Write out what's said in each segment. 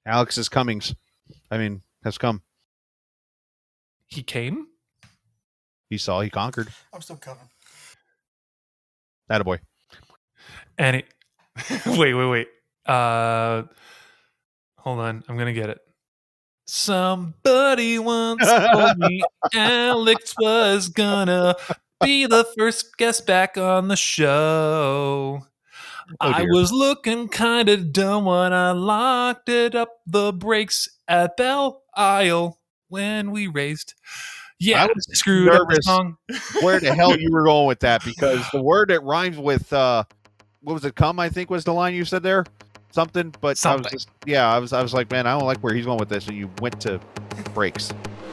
Alex's Cummings. Has come. He came? He saw, he conquered. I'm still coming. Attaboy. And wait. Hold on. I'm going to get it. Somebody once told me Alex was gonna be the first guest back on the show. I was looking kind of dumb when I locked it up the brakes at Belle Isle when we raced. Yeah, I was screwed up the song. Where the hell you were going with that? Because the word that rhymes with what was it? Come, I think was the line you said there. Something, but Something. I was like, man, I don't like where he's going with this, and you went to brakes.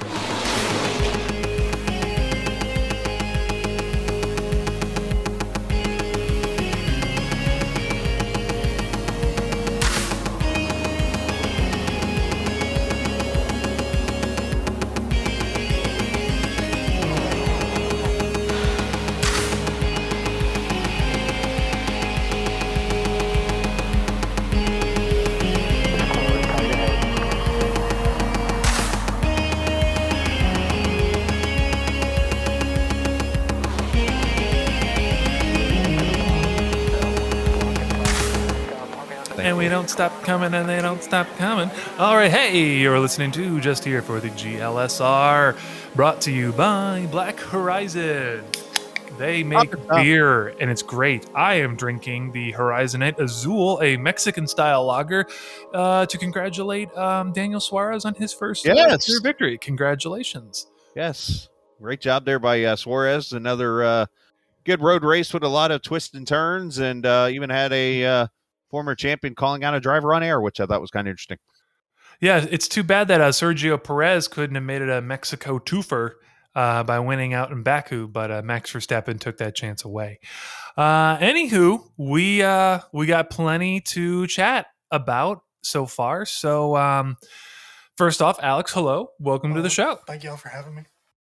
And we don't stop coming, and they don't stop coming. All right, hey, you're listening to Just Here for the GLSR, brought to you by Black Horizon. They make beer, and it's great. I am drinking the Horizonite Azul, a Mexican-style lager, to congratulate Daniel Suarez on his first victory. Congratulations. Yes. Great job there by Suarez. Another good road race with a lot of twists and turns, and even had a former champion calling out a driver on air, which I thought was kind of interesting. Yeah, it's too bad that Sergio Perez couldn't have made it a Mexico twofer by winning out in Baku, but Max Verstappen took that chance away. Anywho, we got plenty to chat about so far. So first off, Alex, hello, welcome to the show. Thank you all for having me.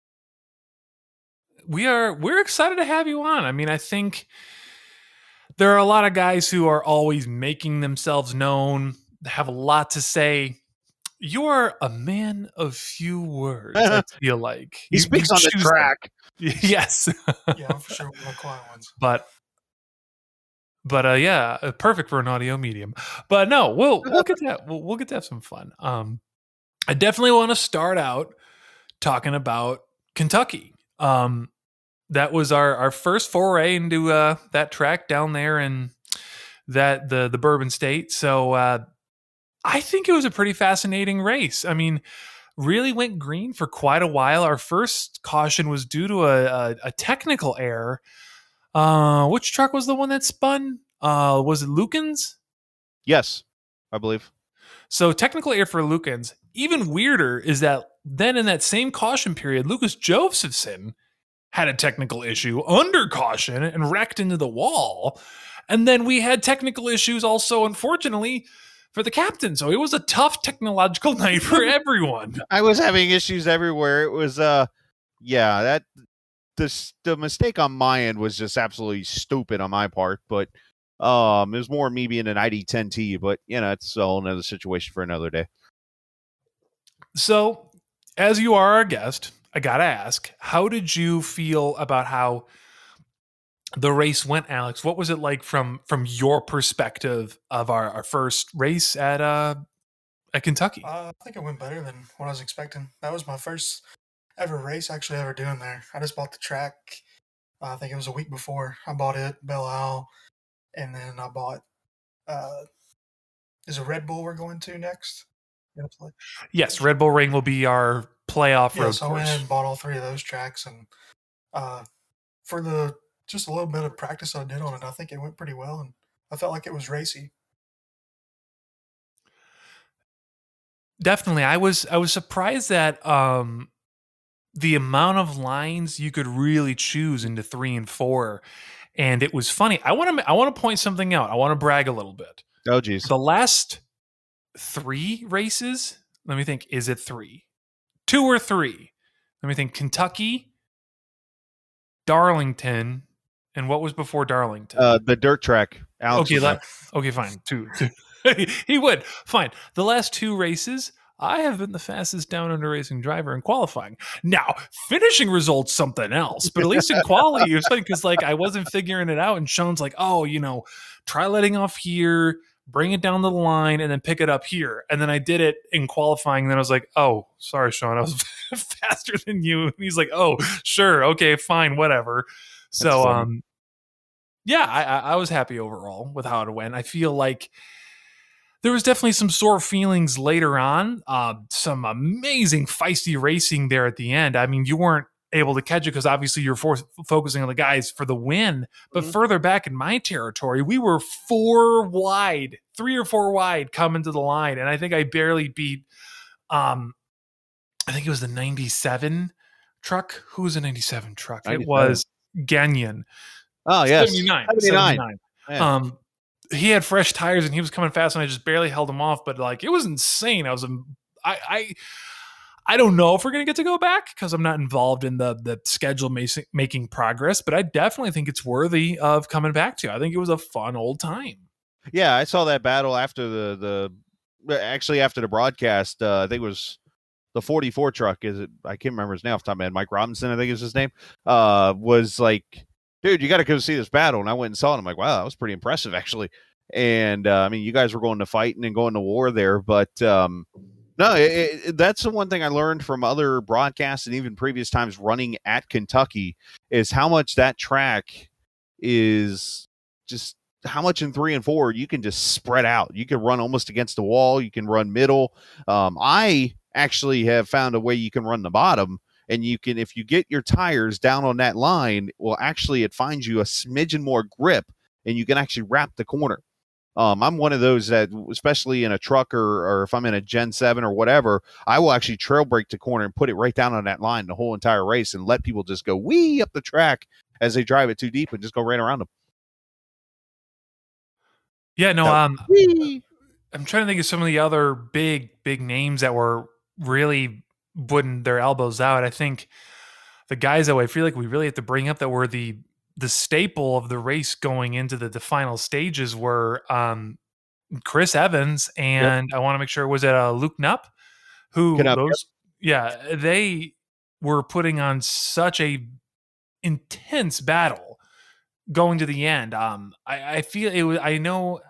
We're excited to have you on. I mean, I think there are a lot of guys who are always making themselves known, have a lot to say. You're a man of few words, I feel like. He speaks on the track. Yes. Yeah, I'm for sure one of the quiet ones. But yeah, perfect for an audio medium. But no, we'll get to that. We'll get to have some fun. I definitely want to start out talking about Kentucky. That was our first foray into that track down there in the Bourbon State. So I think it was a pretty fascinating race. I mean, really went green for quite a while. Our first caution was due to a technical error. Which truck was the one that spun? Was it Lukens? Yes, I believe. So technical error for Lukens. Even weirder is that then in that same caution period, Lucas Josephson had a technical issue under caution and wrecked into the wall. And then we had technical issues also, unfortunately, for the captain. So it was a tough technological night for everyone. I was having issues everywhere. It was, the mistake on my end was just absolutely stupid on my part. But it was more me being an ID10T. But, it's a whole another situation for another day. So, as you are our guest, I gotta ask, how did you feel about how the race went, Alex? What was it like from your perspective of our first race at Kentucky? I think it went better than what I was expecting. That was my first ever race actually ever doing there. I just bought the track. I think it was a week before. I bought it, Belle Isle, and then I bought. Is it Red Bull we're going to next? Yes, Red Bull Ring will be our playoff road so course. I went and bought all three of those tracks, and for just a little bit of practice I did on it, I think it went pretty well, and I felt like it was racy. Definitely, I was surprised that the amount of lines you could really choose into 3 and 4, and it was funny. I want to point something out. I want to brag a little bit. Oh, geez. The last 3 races. Let me think. Is it 3? 2 or 3? Let me think. Kentucky, Darlington, and what was before Darlington? The dirt track. Alex okay, fine. 2. He would. Fine. The last 2 races, I have been the fastest down under racing driver in qualifying. Now, finishing results something else, but at least in quality, it was funny because like I wasn't figuring it out, and Sean's like, "Oh, try letting off here, bring it down the line, and then pick it up here." And then I did it in qualifying. And then I was like, "Oh, sorry, Sean, I was faster than you." And he's like, "Oh, sure, okay, fine, whatever." So, yeah, I was happy overall with how it went. I feel like there was definitely some sore feelings later on. Some amazing feisty racing there at the end. I mean, you weren't able to catch it because obviously you're focusing on the guys for the win. But further back in my territory, we were 4 wide, 3 or 4 wide coming to the line. And I think I barely beat, I think it was the 97 truck. Who was the 97 truck? 97. It was Gagnon. Oh, yes. 79. Yeah. He had fresh tires and he was coming fast and I just barely held him off, but like, it was insane. I don't know if we're going to get to go back because I'm not involved in the schedule making progress, but I definitely think it's worthy of coming back to. I think it was a fun old time. Yeah. I saw that battle after after the broadcast. I think it was the 44 truck. I can't remember his name off the top of my head. Mike Robinson, I think is his name, was like, "Dude, you got to go see this battle." And I went and saw it. I'm like, wow, that was pretty impressive, actually. And I mean, you guys were going to fighting and going to war there, but no, that's the one thing I learned from other broadcasts and even previous times running at Kentucky is how much that track is just how much in 3 and 4 you can just spread out. You can run almost against the wall. You can run middle. I actually have found a way you can run the bottom. And you can, if you get your tires down on that line, well, actually, it finds you a smidgen more grip, and you can actually wrap the corner. I'm one of those that, especially in a truck or if I'm in a Gen 7 or whatever, I will actually trail brake the corner and put it right down on that line the whole entire race and let people just go wee up the track as they drive it too deep and just go right around them. Yeah, no, I'm trying to think of some of the other big names that were really putting their elbows out. I think the guys that I feel like we really have to bring up that were the staple of the race going into the final stages were Chris Evans and I want to make sure, was it Luke Knupp? Yeah, they were putting on such a intense battle going to the end. I feel it was, I know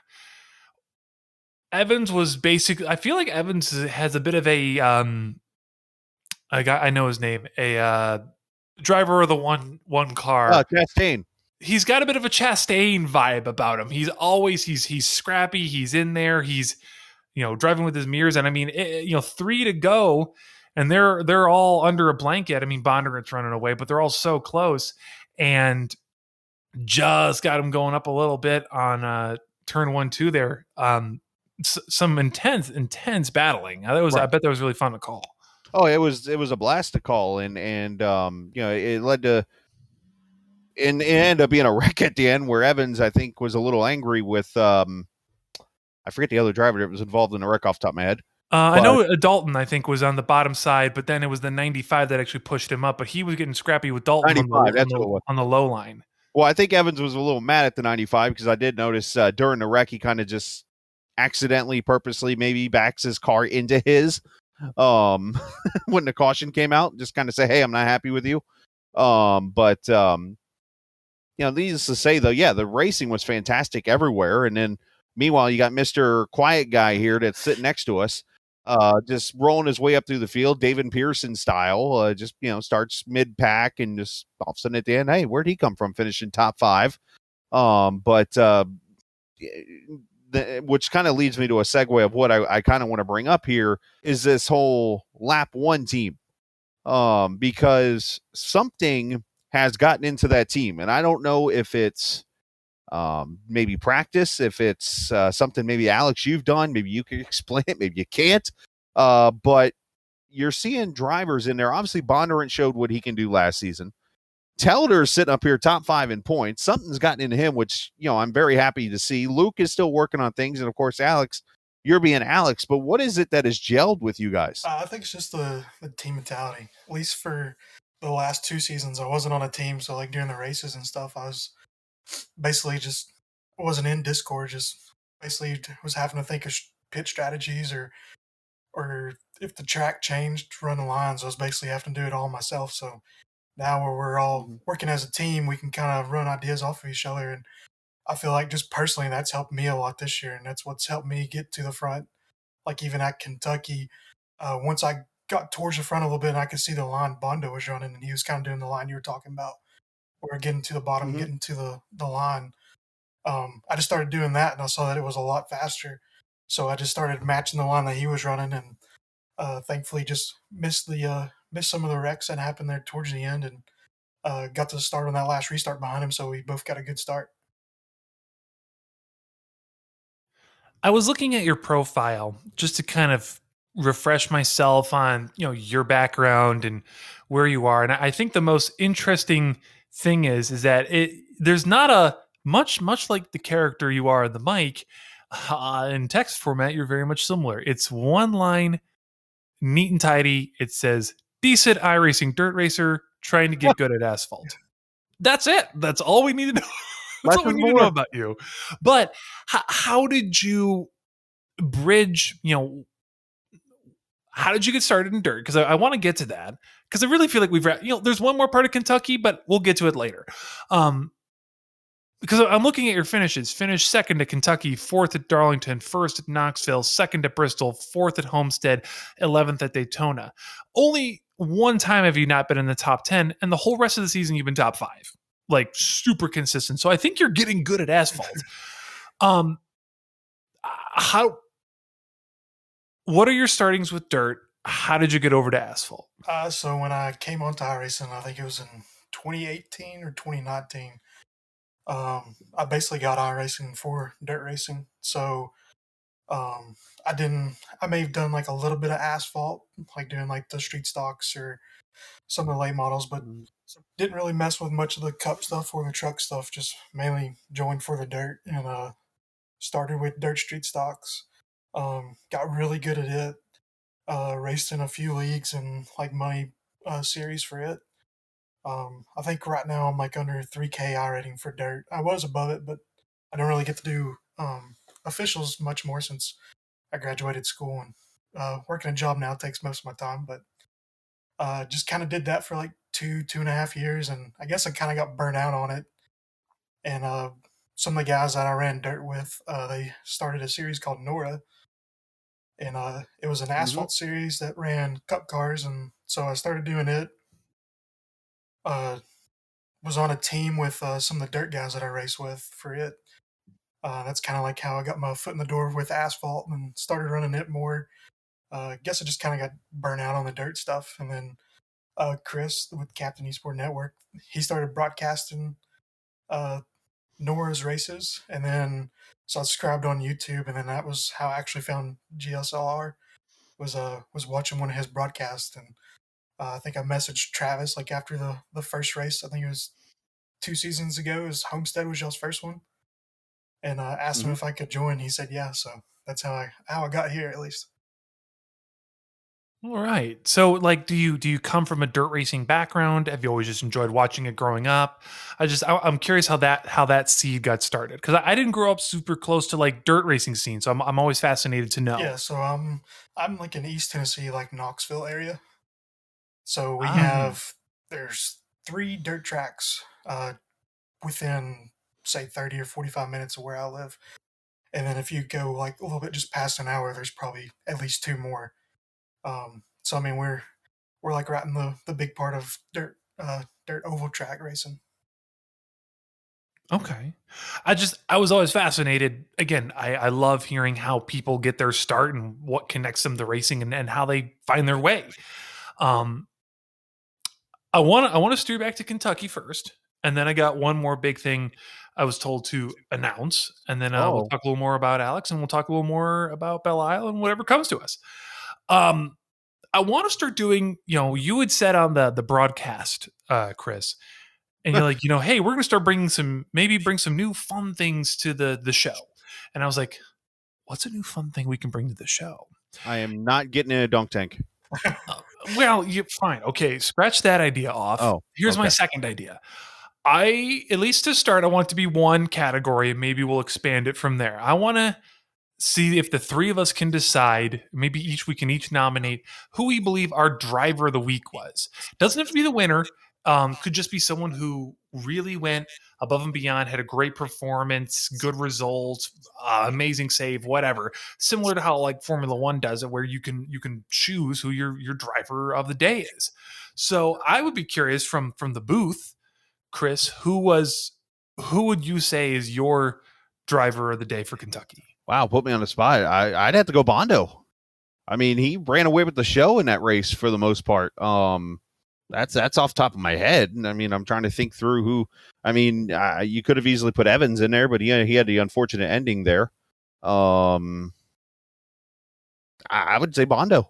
Evans was basically, I feel like Evans has a bit of a I know his name, a driver of the one car. Chastain. He's got a bit of a Chastain vibe about him. He's always he's scrappy. He's in there. He's driving with his mirrors. And I mean, 3 to go, and they're all under a blanket. I mean, Bondurant's running away, but they're all so close, and just got him going up a little bit on turn 1-2 there. Some intense battling. I bet that was really fun to call. Oh, it was a blast to call, and it led to, and it ended up being a wreck at the end where Evans, I think, was a little angry with I forget the other driver that was involved in the wreck off the top of my head. I know Dalton, I think, was on the bottom side, but then it was the 95 that actually pushed him up. But he was getting scrappy with Dalton on the low line. Well, I think Evans was a little mad at the 95 because I did notice during the wreck he kind of just accidentally, purposely, maybe backs his car into his. When the caution came out, just kind of say, "Hey, I'm not happy with you." Needless to say, though, yeah, the racing was fantastic everywhere. And then, meanwhile, you got Mr. Quiet Guy here that's sitting next to us, just rolling his way up through the field, David Pearson style. Just starts mid pack and just all of a sudden at the end, hey, where'd he come from? Finishing top 5. Which kind of leads me to a segue of what I kind of want to bring up here is this whole lap 1 team. Because something has gotten into that team, and I don't know if it's maybe practice, if it's something maybe Alex you've done, maybe you can explain it, maybe you can't. But you're seeing drivers in there. Obviously, Bondurant showed what he can do last season. Telder's sitting up here top 5 in points. Something's gotten into him, which, I'm very happy to see. Luke is still working on things. And of course, Alex, you're being Alex, but what is it that has gelled with you guys? I think it's just the team mentality. At least for the last 2 seasons, I wasn't on a team. So like during the races and stuff, I was basically wasn't in Discord, just basically was having to think of pit strategies or if the track changed, run the lines. I was basically having to do it all myself. So now where we're all working as a team, we can kind of run ideas off of each other. And I feel like just personally, that's helped me a lot this year. And that's what's helped me get to the front. Like even at Kentucky, once I got towards the front a little bit and I could see the line Bondo was running and he was kind of doing the line you were talking about. We're getting to the bottom, getting to the line. I just started doing that and I saw that it was a lot faster. So I just started matching the line that he was running and thankfully just missed some of the wrecks that happened there towards the end and got to start on that last restart behind him. So we both got a good start. I was looking at your profile just to kind of refresh myself on, your background and where you are. And I think the most interesting thing is that there's not a much like the character you are in the mic, in text format, you're very much similar. It's one line, neat and tidy. It says, decent iRacing dirt racer trying to get good at asphalt. That's it. That's all we need to know. That's all we need to know about you. But how did you bridge, how did you get started in dirt? Because I want to get to that. Because I really feel like there's one more part of Kentucky, but we'll get to it later. Because I'm looking at your finishes. Finished second at Kentucky, fourth at Darlington, first at Knoxville, second at Bristol, fourth at Homestead, 11th at Daytona. Only one time have you not been in the top 10, and the whole rest of the season you've been top 5. Like, super consistent. So I think you're getting good at asphalt. What are your startings with dirt? How did you get over to asphalt? So when I came on to iRacing, I think it was in 2018 or 2019, I basically got iRacing for dirt racing. So I may have done like a little bit of asphalt, like doing like the street stocks or some of the late models, but didn't really mess with much of the cup stuff or the truck stuff, just mainly joined for the dirt and started with dirt street stocks. Got really good at it, raced in a few leagues and like money series for it. I think right now I'm like under 3K I rating for dirt. I was above it, but I don't really get to do officials much more since I graduated school and working a job now takes most of my time. But just kind of did that for like 2.5 years, and I guess I kind of got burnt out on it. And some of the guys that I ran dirt with, they started a series called Nora, and it was an asphalt series that ran cup cars, and so I started doing it. Was on a team with some of the dirt guys that I race with for it. That's kind of like how I got my foot in the door with asphalt and started running it more. Guess I just kind of got burnt out on the dirt stuff. And then Chris with Captain Esports Network, he started broadcasting Nora's races. And then so I subscribed on YouTube, and then that was how I actually found GSLR, was watching one of his broadcasts. And I think I messaged Travis like after the first race. I think it was 2 seasons ago. Homestead was y'all's first one, and asked him if I could join. He said yeah. So that's how I got here, at least. All right. So, like, do you come from a dirt racing background? Have you always just enjoyed watching it growing up? I'm curious how that seed got started, because I didn't grow up super close to like dirt racing scene, so I'm always fascinated to know. Yeah. So I'm like in East Tennessee, like Knoxville area. So we there's 3 dirt tracks within, say, 30 or 45 minutes of where I live. And then if you go like a little bit just past an hour, there's probably at least 2 more. So I mean, we're like right in the big part of dirt oval track racing. Okay. I was always fascinated. Again, I love hearing how people get their start and what connects them to racing and how they find their way. I want to steer back to Kentucky first, and then I got one more big thing I was told to announce, and then we'll talk a little more about Alex, and we'll talk a little more about Belle Isle and whatever comes to us. I want to start doing, you had said on the broadcast, Chris, and you're like, hey, we're going to start bring some new fun things to the show. And I was like, what's a new fun thing we can bring to the show? I am not getting in a dunk tank. Well, you're fine. Okay, scratch that idea off. Oh, here's my second idea. at least to start, I want it to be one category, and maybe we'll expand it from there. I want to see if the three of us can decide, maybe we can each nominate who we believe our driver of the week was. Doesn't have to be the winner. Could just be someone who really went above and beyond, had a great performance, good results, amazing save, whatever. Similar to how like Formula One does it, where you can choose who your driver of the day is. So I would be curious from the booth, Chris, who would you say is your driver of the day for Kentucky? Wow, put me on the spot. I'd have to go Bondo. I mean, he ran away with the show in that race for the most part. That's off the top of my head. And I mean, I'm trying to think through who. I mean, you could have easily put Evans in there, but he had the unfortunate ending there. I would say Bondo.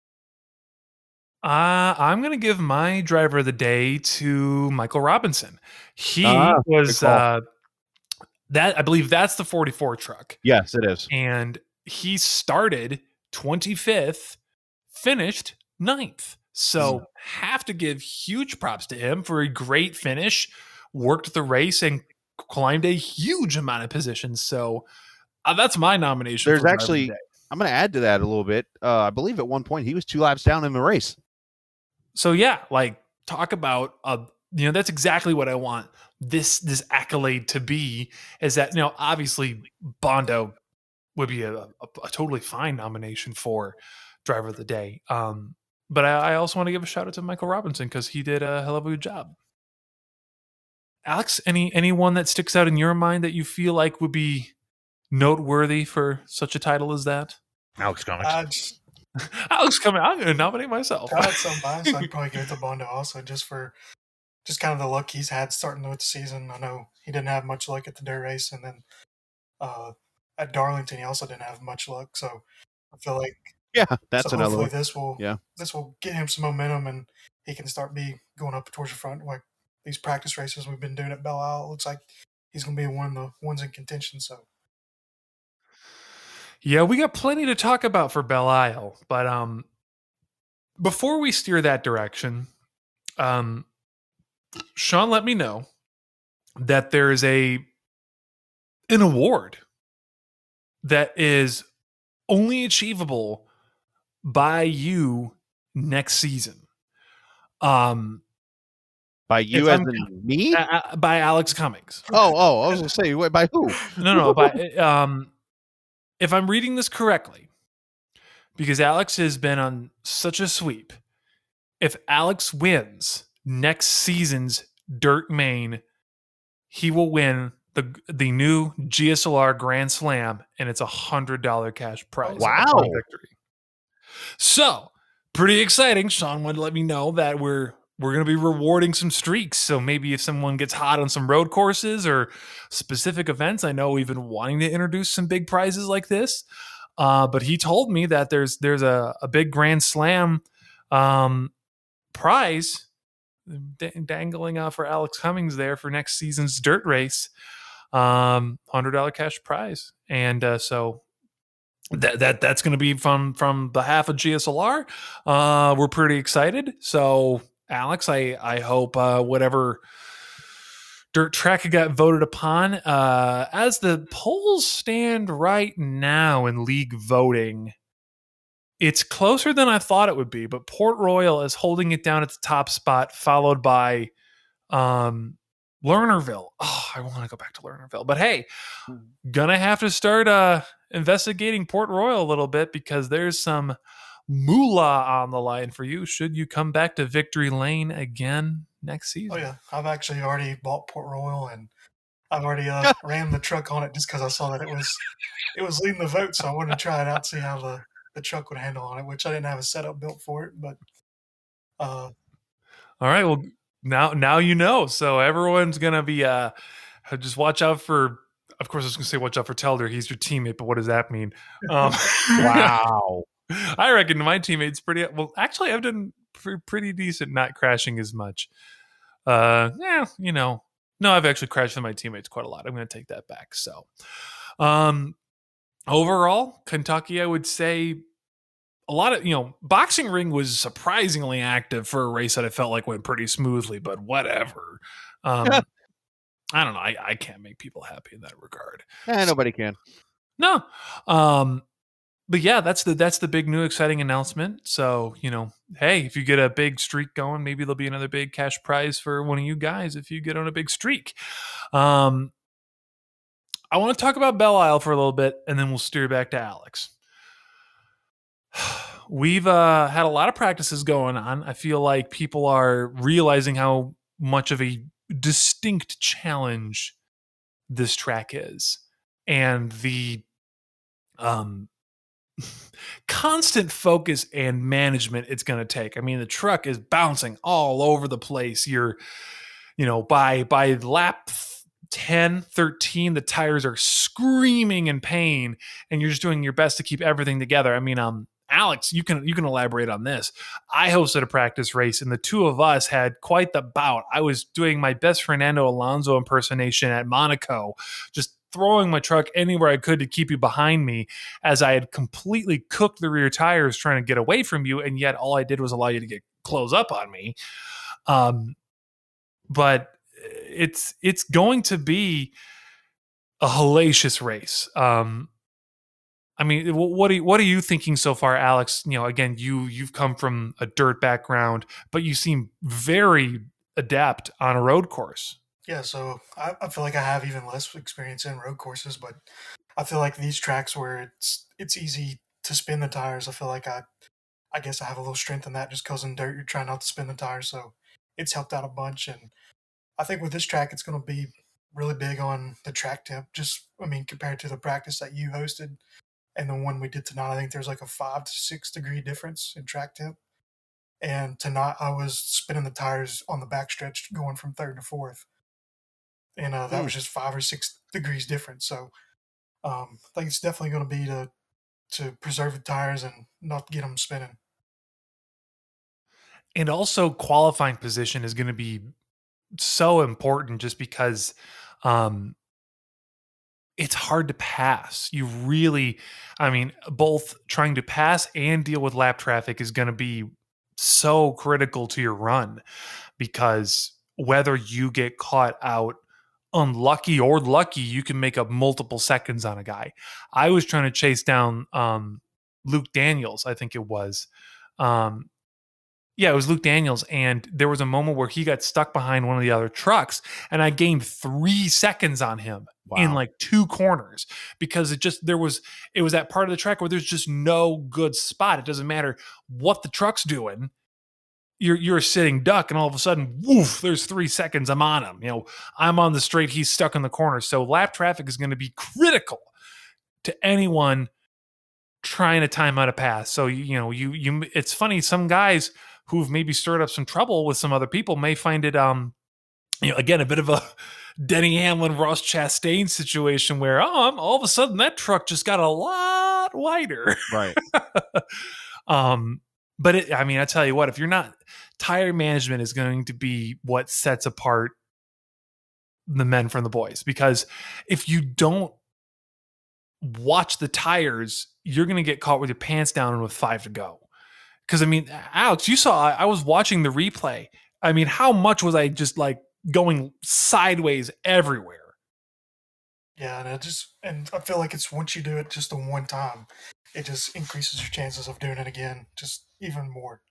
I'm going to give my driver of the day to Michael Robinson. He was that, I believe that's the 44 truck. Yes, it is. And he started 25th, finished 9th. So have to give huge props to him for a great finish, worked the race and climbed a huge amount of positions. So that's my nomination. There's actually, I'm going to add to that a little bit. I believe at one point he was 2 laps down in the race. So yeah, like talk about, that's exactly what I want this accolade to be, is that, obviously Bondo would be a totally fine nomination for driver of the day. But I also want to give a shout out to Michael Robinson because he did a hell of a good job. Alex, anyone that sticks out in your mind that you feel like would be noteworthy for such a title as that? Alex Cummings. Alex Cummings. I'm going to nominate myself. I had some bias, so I'd probably give it to Bondo also, just kind of the luck he's had starting with the season. I know he didn't have much luck at the dirt race, and then at Darlington he also didn't have much luck. So I feel like that's another one. This will get him some momentum, and he can start going up towards the front. Like these practice races we've been doing at Belle Isle, it looks like he's going to be one of the ones in contention. So yeah, we got plenty to talk about for Belle Isle, but before we steer that direction, Sean let me know that there is an award that is only achievable by you next season. By you as in me? By Alex Cummings. Oh, I was going to say, wait, by who? No, by if I'm reading this correctly, because Alex has been on such a sweep, if Alex wins next season's Dirt Main, he will win the new GSLR Grand Slam, and it's $100 cash prize. Wow. Victory. So, pretty exciting. Sean wanted to let me know that we're going to be rewarding some streaks. So maybe if someone gets hot on some road courses or specific events, I know we've been wanting to introduce some big prizes like this. But he told me that there's a big Grand Slam prize dangling for Alex Cummings there for next season's dirt race. $100 cash prize. And so that's going to be from behalf of GSLR. We're pretty excited. So Alex, I hope whatever dirt track got voted upon, as the polls stand right now in league voting, it's closer than I thought it would be, but Port Royal is holding it down at the top spot, followed by Lernerville. Oh, I want to go back to Lernerville. But hey, gonna have to start investigating Port Royal a little bit because there's some moolah on the line for you should you come back to Victory Lane again next season. Oh yeah, I've actually already bought Port Royal, and I've already ran the truck on it just because I saw that it was leading the vote, so I wanted to try it out, see how the truck would handle on it, which I didn't have a setup built for it, but all right, well now you know. So everyone's gonna be just watch out for, of course I was gonna say watch out for Telder, he's your teammate, but what does that mean? Wow. I reckon my teammate's pretty well. Actually, I've done pretty decent, not crashing as much. No, I've actually crashed with my teammates quite a lot. I'm going to take that back. So, overall, Kentucky, I would say a lot of, Boxing Ring was surprisingly active for a race that I felt like went pretty smoothly, but whatever. I don't know. I can't make people happy in that regard. Nobody can. No. But yeah, that's the big new exciting announcement. So, hey, if you get a big streak going, maybe there'll be another big cash prize for one of you guys if you get on a big streak. I want to talk about Belle Isle for a little bit, and then we'll steer back to Alex. We've had a lot of practices going on. I feel like people are realizing how much of a distinct challenge this track is, and the constant focus and management it's going to take. I mean, the truck is bouncing all over the place. You're, by lap 10, 13, the tires are screaming in pain, and you're just doing your best to keep everything together. I mean, Alex, you can elaborate on this. I hosted a practice race, and the two of us had quite the bout. I was doing my best Fernando Alonso impersonation at Monaco, just throwing my truck anywhere I could to keep you behind me, as I had completely cooked the rear tires trying to get away from you, and yet all I did was allow you to get close up on me. But it's going to be a hellacious race. I mean, what are you thinking so far, Alex? Again, you've come from a dirt background, but you seem very adept on a road course. Yeah, so I feel like I have even less experience in road courses, but I feel like these tracks where it's easy to spin the tires, I feel like I guess I have a little strength in that, just because in dirt you're trying not to spin the tires, so it's helped out a bunch. And I think with this track, it's going to be really big on the track temp. Compared to the practice that you hosted and the one we did tonight, I think there's like a 5 to 6 degree difference in track temp. And tonight I was spinning the tires on the backstretch going from third to fourth. And that was just 5 or 6 degrees different. So I think it's definitely going to be to preserve the tires and not get them spinning. And also qualifying position is going to be so important, just because it's hard to pass. You really, both trying to pass and deal with lap traffic is going to be so critical to your run, because whether you get caught out unlucky or lucky, you can make up multiple seconds on a guy. I was trying to chase down Luke Daniels, I think it was. It was Luke Daniels, and there was a moment where he got stuck behind one of the other trucks, and I gained 3 seconds on him in like 2 corners, because it was that part of the track where there's just no good spot. It doesn't matter what the truck's doing. You're a sitting duck, and all of a sudden, woof, there's 3 seconds. I'm on him. I'm on the straight. He's stuck in the corner. So lap traffic is going to be critical to anyone trying to time out a pass. So, it's funny. Some guys who've maybe stirred up some trouble with some other people may find it, again, a bit of a Denny Hamlin, Ross Chastain situation where, all of a sudden that truck just got a lot wider. Right. But I tell you what, if you're not, tire management is going to be what sets apart the men from the boys, because if you don't watch the tires, you're going to get caught with your pants down and with 5 to go. Because Alex, you saw, I was watching the replay. How much was I just like going sideways everywhere? Yeah, and I feel like it's, once you do it just the one time, it just increases your chances of doing it again just even more.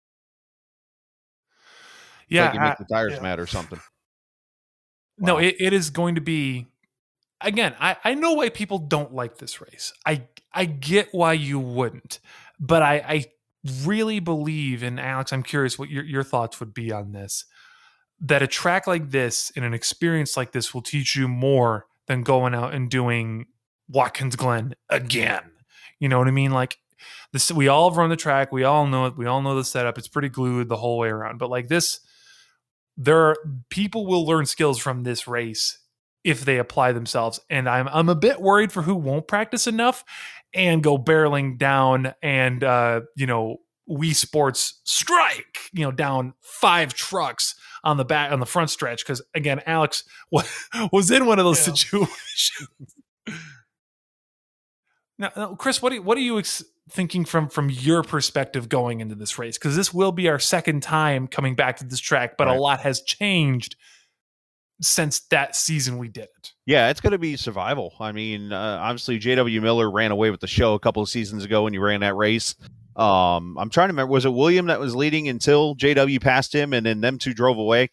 Yeah, like you make the tires mad or something. No, it is going to be. Again, I know why people don't like this race. I get why you wouldn't, but I really believe, and Alex, I'm curious what your thoughts would be on this, that a track like this and an experience like this will teach you more than going out and doing Watkins Glen again. You know what I mean? Like this, we all have run the track. We all know it. We all know the setup. It's pretty glued the whole way around. But like this, people will learn skills from this race if they apply themselves. And I'm a bit worried for who won't practice enough and go barreling down and, Wii Sports strike, down 5 trucks on the front stretch. Cause again, Alex was in one of those situations. Now, Chris, what are you thinking from your perspective going into this race? Cause this will be our second time coming back to this track, but a lot has changed since that season we did it. Yeah, it's going to be survival. I mean, obviously J.W. Miller ran away with the show a couple of seasons ago when he ran that race. I'm trying to remember, was it William that was leading until J.W. passed him, and then them two drove away?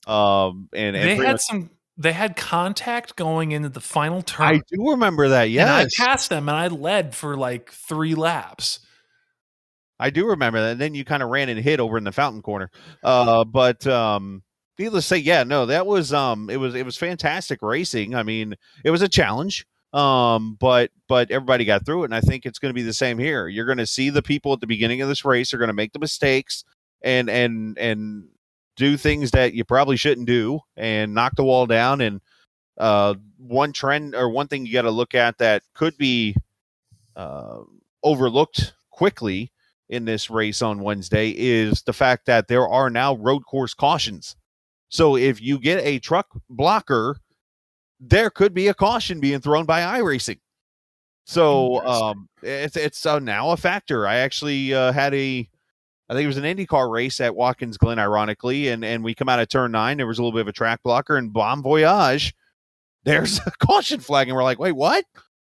They had contact going into the final turn. I do remember that. Yes, and I passed them, and I led for like 3 laps. I do remember that. And then you kind of ran and hid over in the fountain corner. But needless to say, yeah, no, that was it was fantastic racing. I mean, it was a challenge. But everybody got through it, and I think it's going to be the same here. You're going to see the people at the beginning of this race are going to make the mistakes and do things that you probably shouldn't do and knock the wall down. And one trend or one thing you got to look at that could be overlooked quickly in this race on Wednesday is the fact that there are now road course cautions. So if you get a truck blocker, there could be a caution being thrown by iRacing. So it's now a factor. I actually had I think it was an IndyCar race at Watkins Glen, ironically, and we come out of turn 9. There was a little bit of a track blocker, and Bon Voyage, there's a caution flag, and we're like, wait, what?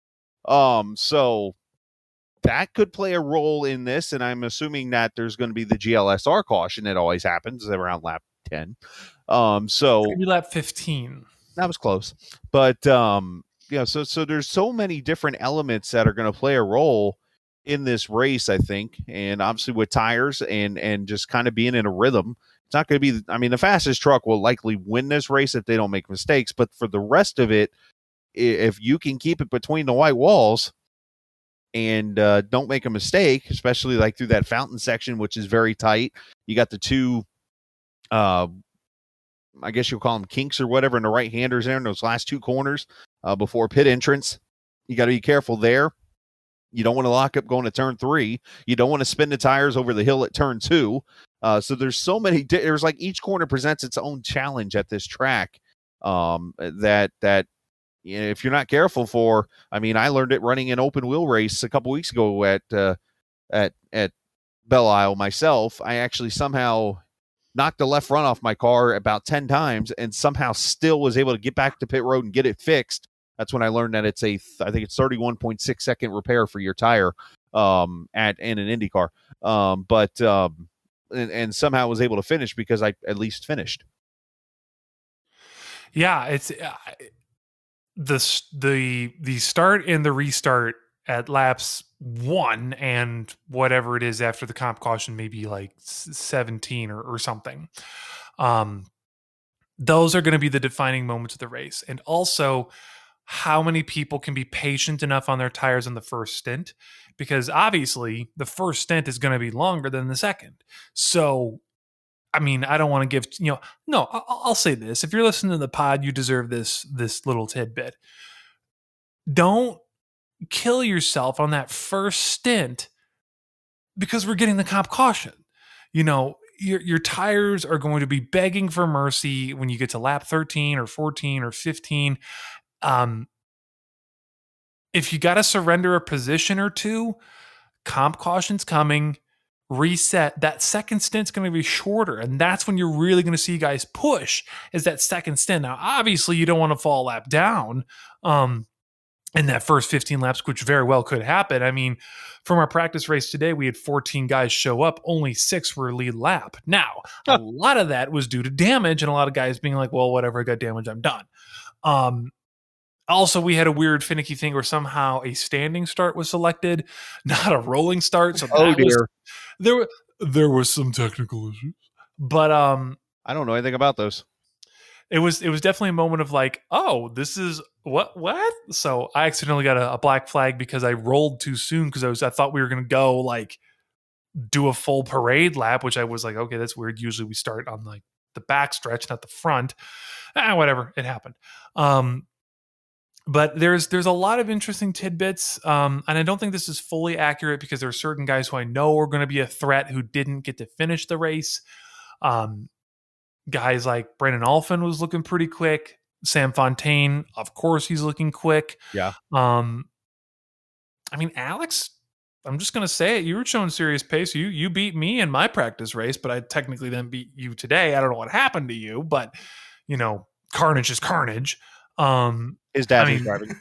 So that could play a role in this, and I'm assuming that there's going to be the GLSR caution. It always happens around lap 10. So maybe lap 15. That was close, but so there's so many different elements that are going to play a role in this race, I think, and obviously with tires and just kind of being in a rhythm. It's not going to be, I mean, the fastest truck will likely win this race if they don't make mistakes, but for the rest of it, if you can keep it between the white walls and don't make a mistake, especially like through that fountain section, which is very tight, you got the two I guess you'll call them kinks or whatever, and the right-handers there in those last 2 corners before pit entrance. You got to be careful there. You don't want to lock up going to turn 3. You don't want to spin the tires over the hill at turn 2. So there's so many. There's like each corner presents its own challenge at this track. That you know, if you're not careful for, I mean, I learned it running an open wheel race a couple weeks ago at Belle Isle myself. I actually somehow knocked the left front off my car about 10 times and somehow still was able to get back to pit road and get it fixed. That's when I learned that it's I think it's 31.6 second repair for your tire in an IndyCar. And somehow was able to finish because I at least finished. Yeah, it's the start and the restart at laps 1 and whatever it is after the comp caution, maybe like 17 or something. Those are going to be the defining moments of the race. And also how many people can be patient enough on their tires in the first stint, because obviously the first stint is going to be longer than the second. So, I mean, I don't want to give, no, I'll say this. If you're listening to the pod, you deserve this little tidbit. Don't kill yourself on that first stint because we're getting the comp caution. Your tires are going to be begging for mercy when you get to lap 13 or 14 or 15. If you got to surrender a position or 2, comp caution's coming, reset. That second stint's going to be shorter, and that's when you're really going to see guys push, is that second stint. Now, obviously, you don't want to fall lap down in that first 15 laps, which very well could happen. I mean, from our practice race today, we had 14 guys show up. Only 6 were lead lap. Now, a lot of that was due to damage and a lot of guys being like, well, whatever, I got damage, I'm done. Also, we had a weird finicky thing where somehow a standing start was selected, not a rolling start. So there was some technical issues. But I don't know anything about those. It was definitely a moment of like, oh, this is what? So I accidentally got a black flag because I rolled too soon because I thought we were going to go like do a full parade lap, which I was like, okay, that's weird. Usually we start on like the back stretch, not the front. Whatever, it happened. But there's a lot of interesting tidbits, and I don't think this is fully accurate because there are certain guys who I know are going to be a threat who didn't get to finish the race. Guys like Brennan Alphen was looking pretty quick. Sam Fontaine, of course, he's looking quick. Yeah. I mean, Alex, I'm just going to say it. You were showing serious pace. You beat me in my practice race, but I technically then beat you today. I don't know what happened to you, but carnage is carnage. His dad I was mean, driving.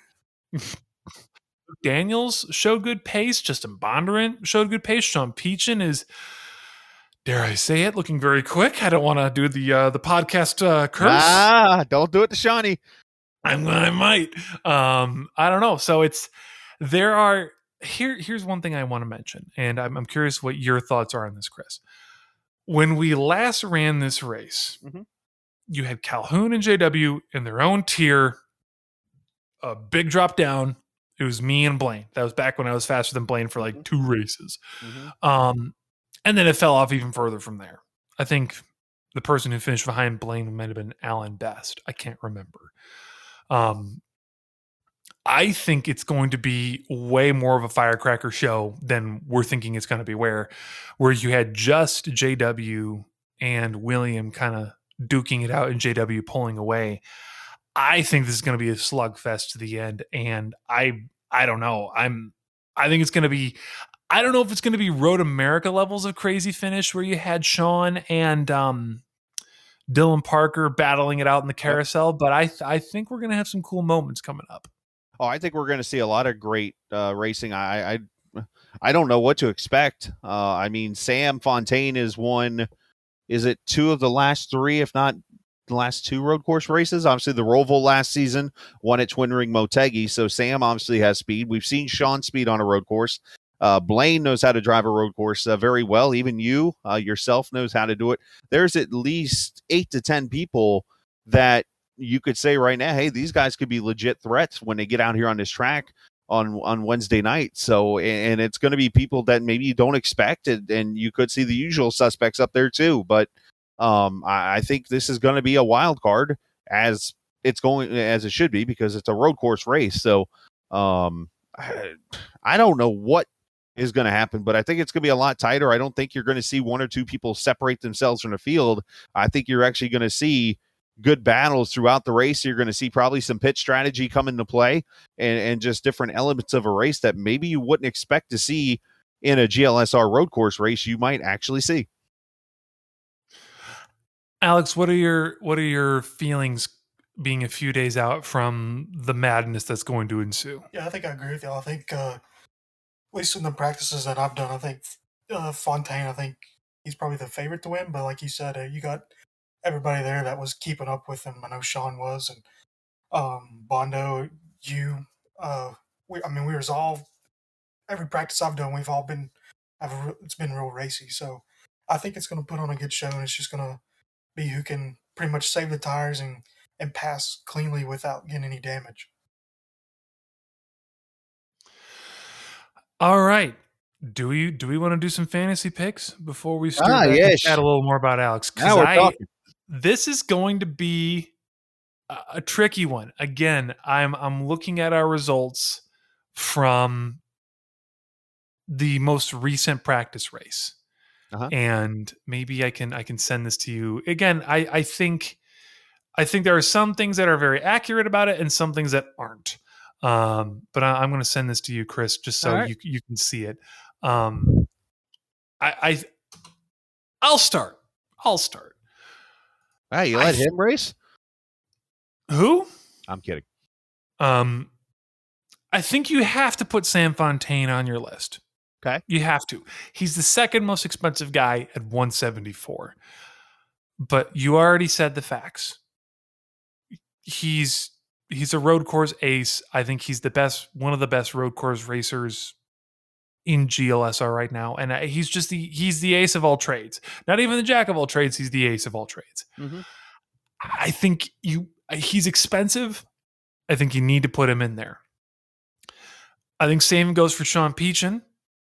Daniels showed good pace. Justin Bondurant showed good pace. Sean Peachin is, dare I say it, looking very quick. I don't want to do the podcast curse. Don't do it to Shawnee. I might. I don't know. So here's one thing I want to mention, and I'm curious what your thoughts are on this, Chris. When we last ran this race, you had Calhoun and JW in their own tier, a big drop down. It was me and Blaine. That was back when I was faster than Blaine for like 2 races. And then it fell off even further from there. I think the person who finished behind Blaine might have been Alan Best. I can't remember. I think it's going to be way more of a firecracker show than we're thinking it's going to be, where you had just JW and William kind of duking it out and JW pulling away. I think this is going to be a slugfest to the end, and I don't know. I think it's going to be. I don't know if it's going to be Road America levels of crazy finish where you had Sean and Dylan Parker battling it out in the carousel, but I think we're going to have some cool moments coming up. Oh, I think we're going to see a lot of great racing. I don't know what to expect. I mean, Sam Fontaine is one. Is it 2 of the last 3, if not the last 2 road course races? Obviously, the Roval last season won at Twin Ring Motegi, so Sam obviously has speed. We've seen Sean speed on a road course. Blaine knows how to drive a road course very well. Even you yourself knows how to do it. There's at least 8 to 10 people that you could say right now, hey, these guys could be legit threats when they get out here on this track on Wednesday night. So, and it's going to be people that maybe you don't expect it, and you could see the usual suspects up there too. But I think this is going to be a wild card, as it should be, because it's a road course race. So I don't know what is going to happen, but I think it's going to be a lot tighter. I don't think you're going to see 1 or 2 people separate themselves from the field. I think you're actually going to see good battles throughout the race. You're going to see probably some pit strategy come into play, and just different elements of a race that maybe you wouldn't expect to see in a GLSR road course race. You might actually see. Alex, what are your feelings being a few days out from the madness that's going to ensue? Yeah, I think I agree with y'all. I think, at least in the practices that I've done, I think Fontaine, I think he's probably the favorite to win. But like you said, you got everybody there that was keeping up with him. I know Sean was, and Bondo, you. We was all, every practice I've done, we've all been, it's been real racy. So I think it's going to put on a good show, and it's just going to be who can pretty much save the tires and pass cleanly without getting any damage. All right. Do we want to do some fantasy picks before we start yes. chat a little more about Alex? Now we're talking. This is going to be a tricky one. Again, I'm looking at our results from the most recent practice race. And maybe I can send this to you. Again, I think there are some things that are very accurate about it and some things that aren't. But I'm going to send this to you, Chris, just so right. you can see it. I'll start. Hey, you let him race? Who? I'm kidding. I think you have to put Sam Fontaine on your list. Okay. You have to. He's the second most expensive guy at 174. But you already said the facts. He's a road course ace. I think he's one of the best road course racers in GLSR right now. And he's the ace of all trades. Not even the jack of all trades. He's the ace of all trades. Mm-hmm. I think he's expensive. I think you need to put him in there. I think same goes for Sean Peachin.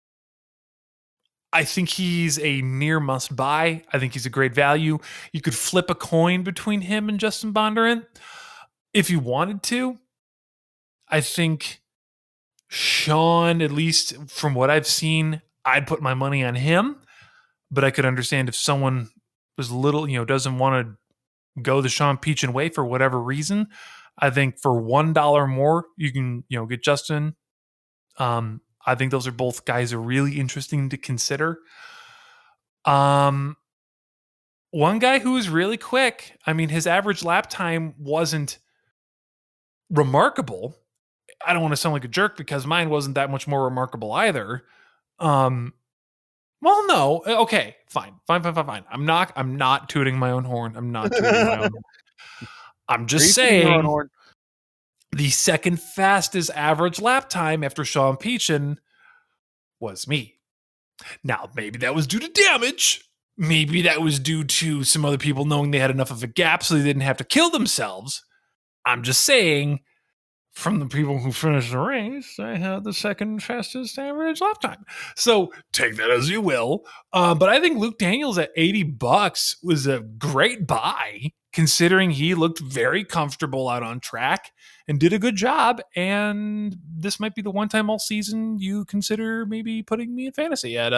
I think he's a near must buy. I think he's a great value. You could flip a coin between him and Justin Bondurant if you wanted to. I think Sean, at least from what I've seen, I'd put my money on him. But I could understand if someone was doesn't want to go the Sean Peachin way for whatever reason. I think for $1 more, you can get Justin. I think those are both guys are really interesting to consider. one guy who was really quick. I mean, his average lap time wasn't remarkable. I don't want to sound like a jerk because mine wasn't that much more remarkable either. Well, no. Okay, fine. I'm not tooting my own horn. I'm not tooting my own horn. I'm just saying the second fastest average lap time after Sean Peachin was me. Now, maybe that was due to damage. Maybe that was due to some other people knowing they had enough of a gap so they didn't have to kill themselves. I'm just saying, from the people who finished the race, I had the second fastest average lap time. So take that as you will. But I think Luke Daniels at $80 was a great buy, considering he looked very comfortable out on track and did a good job. And this might be the one time all season you consider maybe putting me in fantasy at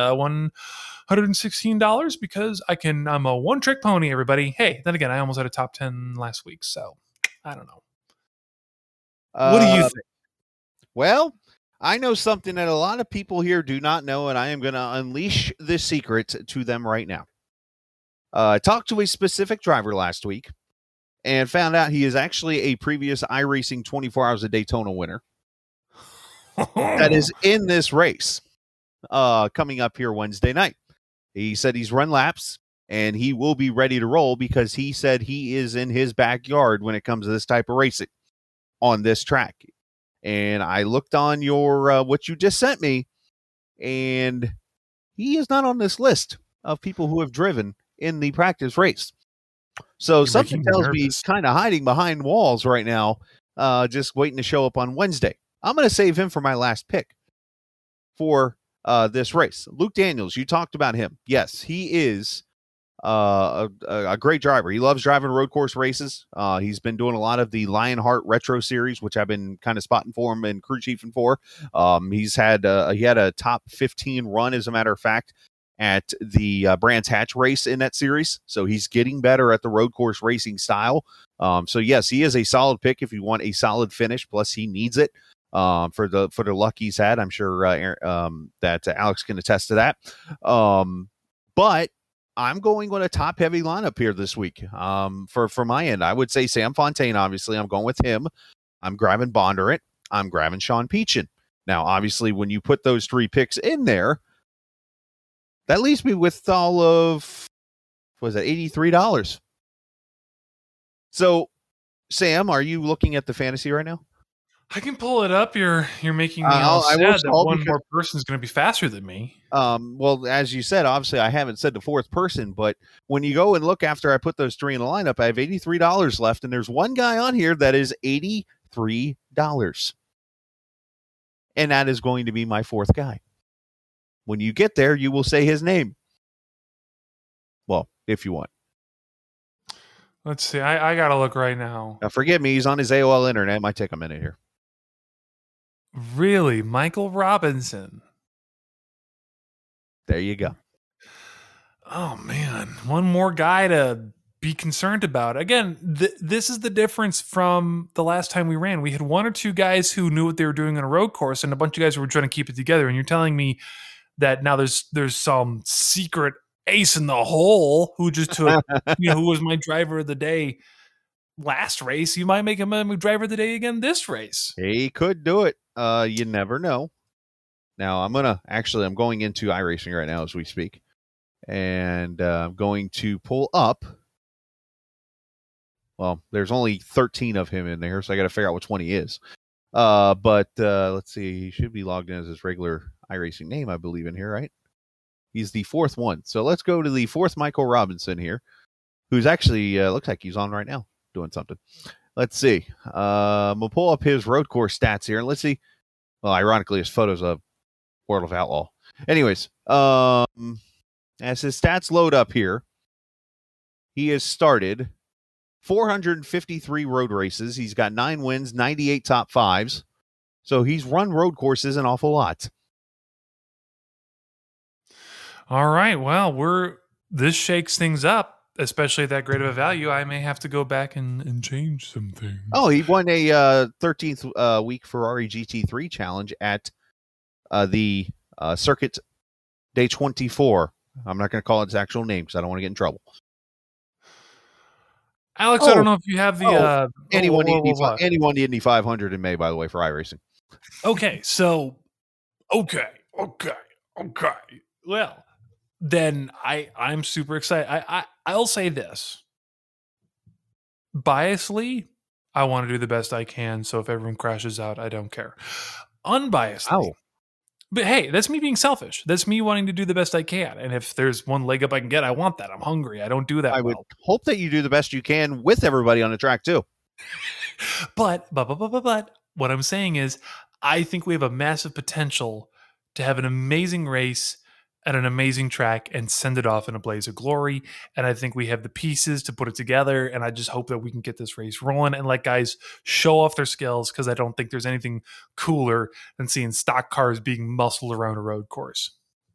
$116 because I'm a one trick pony, everybody. Hey, then again, I almost had a top 10 last week. So I don't know. What do you think? Well, I know something that a lot of people here do not know, and I am going to unleash this secret to them right now. I talked to a specific driver last week and found out he is actually a previous iRacing 24 Hours of Daytona winner that is in this race coming up here Wednesday night. He said he's run laps and he will be ready to roll because he said he is in his backyard when it comes to this type of racing on this track. And I looked on your what you just sent me, and he is not on this list of people who have driven in the practice race. So You're something making me tells me nervous. he's kind of hiding behind walls right now, just waiting to show up on Wednesday. I'm going to save him for my last pick for this race. Luke Daniels, you talked about him. Yes, he is a great driver. He loves driving road course races. He's been doing a lot of the Lionheart Retro Series, which I've been kind of spotting for him and crew chiefing for. He had a top 15 run, as a matter of fact, at the Brands Hatch race in that series. So he's getting better at the road course racing style. So yes, he is a solid pick if you want a solid finish. Plus, he needs it for the luck he's had. I'm sure that Alex can attest to that. But I'm going with a top heavy lineup here this week. For my end, I would say Sam Fontaine. Obviously, I'm going with him. I'm grabbing Bondurant. I'm grabbing Sean Peachin. Now, obviously, when you put those three picks in there, that leaves me with all of, what was that, $83. So, Sam, are you looking at the fantasy right now? I can pull it up. You're making me all sad that one more person is going to be faster than me. Well, as you said, obviously I haven't said the fourth person, but when you go and look after I put those three in the lineup, I have $83 left, and there's one guy on here that is $83. And that is going to be my fourth guy. When you get there, you will say his name. Well, if you want. Let's see. I got to look right now. Now, forgive me. He's on his AOL internet. It might take a minute here. Really? Michael Robinson. There you go. Oh, man. One more guy to be concerned about. Again, this is the difference from the last time we ran. We had one or two guys who knew what they were doing on a road course, and a bunch of guys who were trying to keep it together. And you're telling me that now there's some secret ace in the hole who just took, who was my driver of the day last race. You might make him a driver of the day again this race. He could do it. You never know. Now, I'm going into iRacing right now as we speak. And I'm going to pull up. Well, there's only 13 of him in there, so I got to figure out which one he is. But let's see. He should be logged in as his regular iRacing name, I believe, in here, right? He's the fourth one. So let's go to the fourth Michael Robinson here, who's actually looks like he's on right now doing something. Let's see. We'll pull up his road course stats here, and let's see. Well, ironically, his photos of World of Outlaw. Anyways, as his stats load up here, he has started 453 road races. He's got 9 wins, 98 top fives. So he's run road courses an awful lot. All right. Well, this shakes things up, especially at that great of a value. I may have to go back and change some things. Oh, he won a 13th week Ferrari GT3 challenge at the Circuit Day 24. I'm not going to call it its actual name because I don't want to get in trouble. Alex, I don't know if you have the anyone what? anyone the Indy 500 in May, by the way, for iRacing. Okay, so okay. Well, then I'm super excited. I'll say this. Biasly, I want to do the best I can. So if everyone crashes out, I don't care. Unbiasedly. But hey, that's me being selfish. That's me wanting to do the best I can. And if there's one leg up I can get, I want that. I'm hungry. I don't do that. I would hope that you do the best you can with everybody on the track too. But what I'm saying is, I think we have a massive potential to have an amazing race at an amazing track and send it off in a blaze of glory. And I think we have the pieces to put it together. And I just hope that we can get this race rolling and let guys show off their skills, because I don't think there's anything cooler than seeing stock cars being muscled around a road course.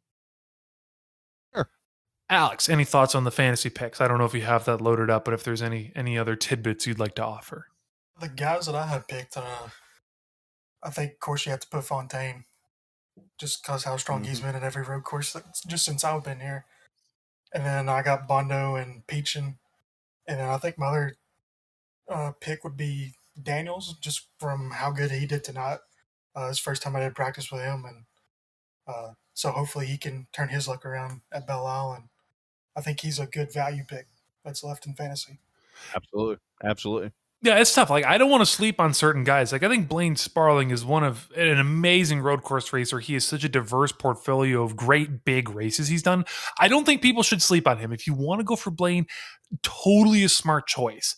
Sure. Alex, any thoughts on the fantasy picks? I don't know if you have that loaded up, but if there's any other tidbits you'd like to offer. The guys that I had picked, I think, of course, you have to put Fontaine, just because how strong he's been at every road course, just since I've been here. And then I got Bondo and Peachin. And then I think my other pick would be Daniels, just from how good he did tonight. His first time I did practice with him. And so hopefully he can turn his luck around at Belle Isle. And I think he's a good value pick that's left in fantasy. Absolutely. Yeah, it's tough. Like, I don't want to sleep on certain guys. Like, I think Blaine Sparling is an amazing road course racer. He has such a diverse portfolio of great big races he's done. I don't think people should sleep on him. If you want to go for Blaine, totally a smart choice.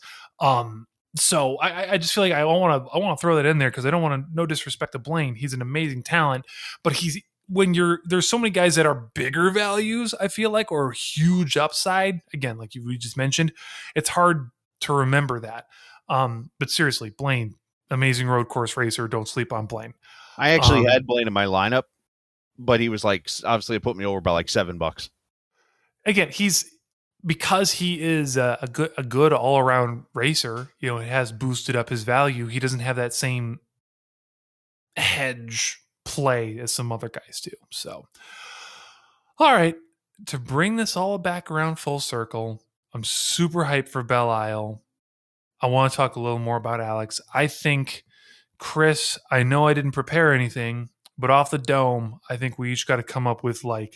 So I just feel like I want to throw that in there, because I don't want to, no disrespect to Blaine. He's an amazing talent, but there's so many guys that are bigger values, I feel like, or huge upside. Again, like we just mentioned, it's hard to remember that. But seriously, Blaine, amazing road course racer. Don't sleep on Blaine. I actually had Blaine in my lineup, but he was like, obviously it put me over by like $7. Again, because he is a good all around racer. You know, it has boosted up his value. He doesn't have that same hedge play as some other guys do. So, all right, to bring this all back around full circle, I'm super hyped for Belle Isle. I want to talk a little more about Alex. I think, Chris, I know I didn't prepare anything, but off the dome, I think we each got to come up with like,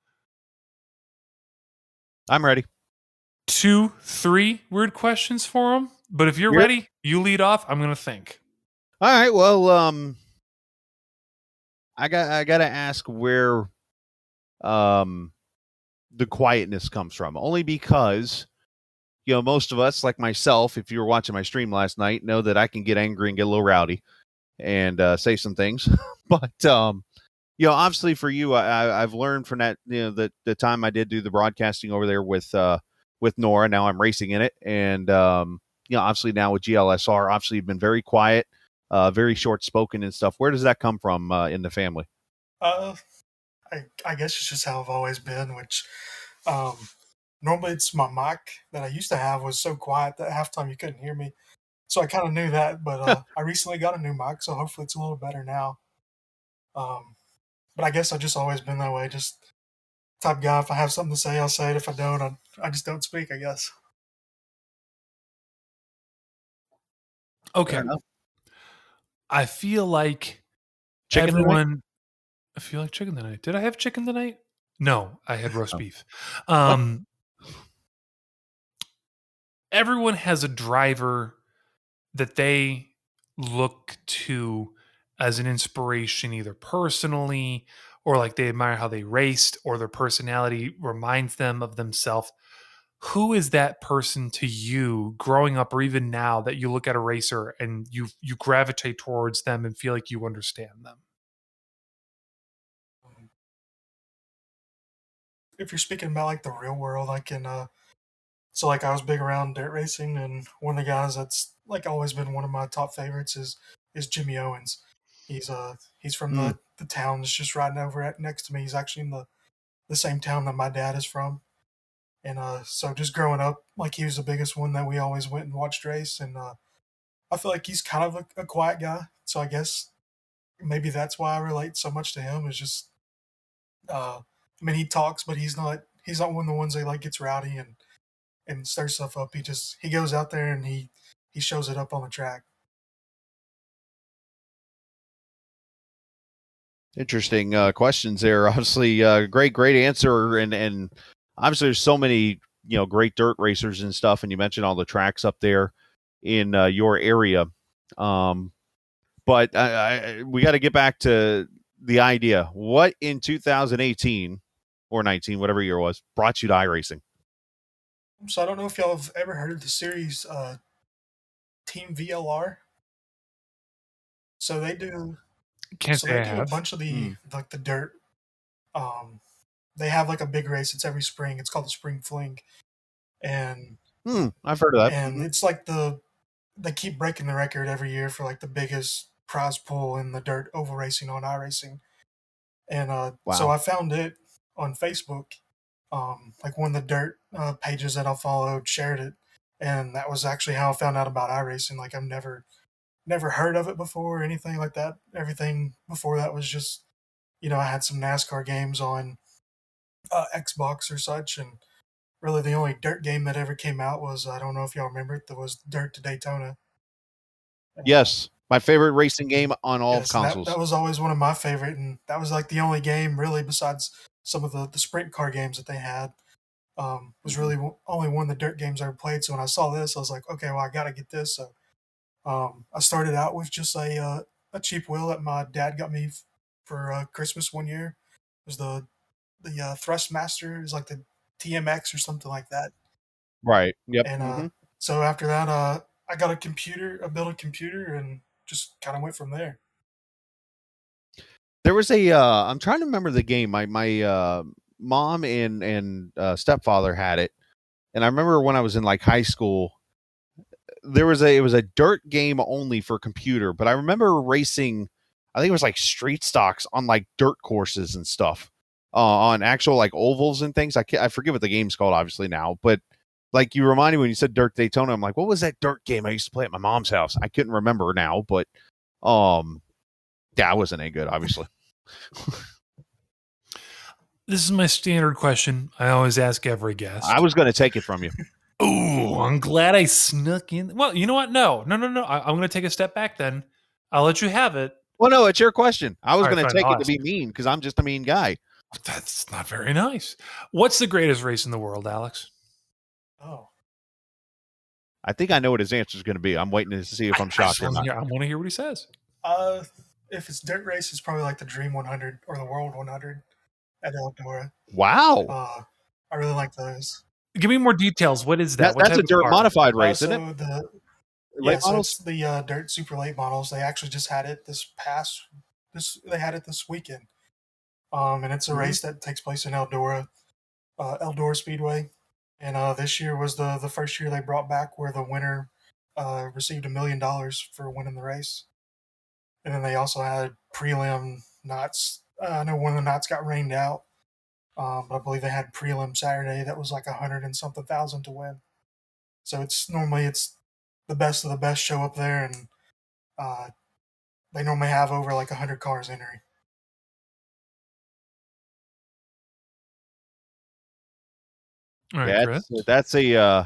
I'm ready. 2-3 weird questions for him. But if you're ready, you lead off. I'm going to think. All right. Well, I got to ask where the quietness comes from. Only because, you know, most of us, like myself, if you were watching my stream last night, know that I can get angry and get a little rowdy and say some things. But, you know, obviously for you, I've learned from that, you know, the time I did do the broadcasting over there with Nora. Now I'm racing in it. And, you know, obviously now with GLSR, obviously you've been very quiet, very short spoken and stuff. Where does that come from in the family? I guess it's just how I've always been, which, normally it's my mic that I used to have was so quiet that half the time you couldn't hear me. So I kind of knew that, but I recently got a new mic, so hopefully it's a little better now. But I guess I've just always been that way. Just type guy. If I have something to say, I'll say it. If I don't, I just don't speak, I guess. Okay. I feel like chicken everyone. Tonight? I feel like chicken tonight. Did I have chicken tonight? No, I had roast beef. Everyone has a driver that they look to as an inspiration, either personally or like they admire how they raced, or their personality reminds them of themselves. Who is that person to you growing up, or even now, that you look at a racer and you gravitate towards them and feel like you understand them? If you're speaking about like the real world, I can so like I was big around dirt racing, and one of the guys that's like always been one of my top favorites is Jimmy Owens. He's from the town that's just right over next to me. He's actually in the same town that my dad is from. And so just growing up, like he was the biggest one that we always went and watched race. And I feel like he's kind of a quiet guy. So I guess maybe that's why I relate so much to him, is just, I mean, he talks, but he's not one of the ones that like gets rowdy. And and stir stuff up. He goes out there and he shows it up on the track. Interesting questions there. Obviously, great answer, and obviously there's so many great dirt racers and stuff. And you mentioned all the tracks up there in your area, but we got to get back to the idea. What in 2018 or 19, whatever year it was, brought you to iRacing? So I don't know if y'all have ever heard of the series Team VLR. So they do. Can't so say they I do have. a bunch of the the dirt. They have like a big race. It's every spring. It's called the Spring Fling, and I've heard of that. And it's like they keep breaking the record every year for like the biggest prize pool in the dirt oval racing on iRacing. And so I found it on Facebook. Like one of the dirt pages that I followed shared it, and that was actually how I found out about iRacing. Like I've never heard of it before or anything like that. Everything before that was just, I had some NASCAR games on Xbox or such, and really the only dirt game that ever came out was, I don't know if y'all remember it, that was Dirt to Daytona. Yes, my favorite racing game on all consoles. That was always one of my favorite, and that was like the only game really besides some of the sprint car games that they had. Was really only one of the dirt games I ever played. So when I saw this, I was like, okay, well, I got to get this. So I started out with just a cheap wheel that my dad got me for Christmas one year. It was the Thrustmaster. It was like the TMX or something like that. Right. Yep. And so after that, I got a computer. I built a computer and just kind of went from there. There was a I'm trying to remember the game. My mom and stepfather had it, and I remember when I was in like high school, it was a dirt game only for computer. But I remember racing. I think it was like street stocks on like dirt courses and stuff, on actual like ovals and things. I forget what the game's called, obviously now, but like you reminded me when you said Dirt Daytona, I'm like, what was that dirt game I used to play at my mom's house? I couldn't remember now, but yeah, I wasn't any good, obviously. This is my standard question. I always ask every guest. I was going to take it from you. Oh, I'm glad I snuck in. Well, you know what? No. I'm going to take a step back then. I'll let you have it. Well, no, it's your question. I was going to take it to honest. be mean because I'm just a mean guy. That's not very nice. What's the greatest race in the world, Alex? Oh, I think I know what his answer is going to be. I'm waiting to see if I'm shocked or not. I want to hear what he says. If it's dirt race, it's probably like the Dream 100 or the World 100 at Eldora. Wow. I really like those. Give me more details. What is that? That's a dirt modified race, isn't it? So it's the dirt super late models. They actually just had it they had it this weekend. And it's a race that takes place in Eldora Speedway. And this year was the first year they brought back where the winner received $1 million for winning the race. And then they also had prelim knots. I know one of the knots got rained out, but I believe they had prelim Saturday that was like 100 and something thousand to win. So it's the best of the best show up there, and they normally have over like 100 cars entering. All right, that's a.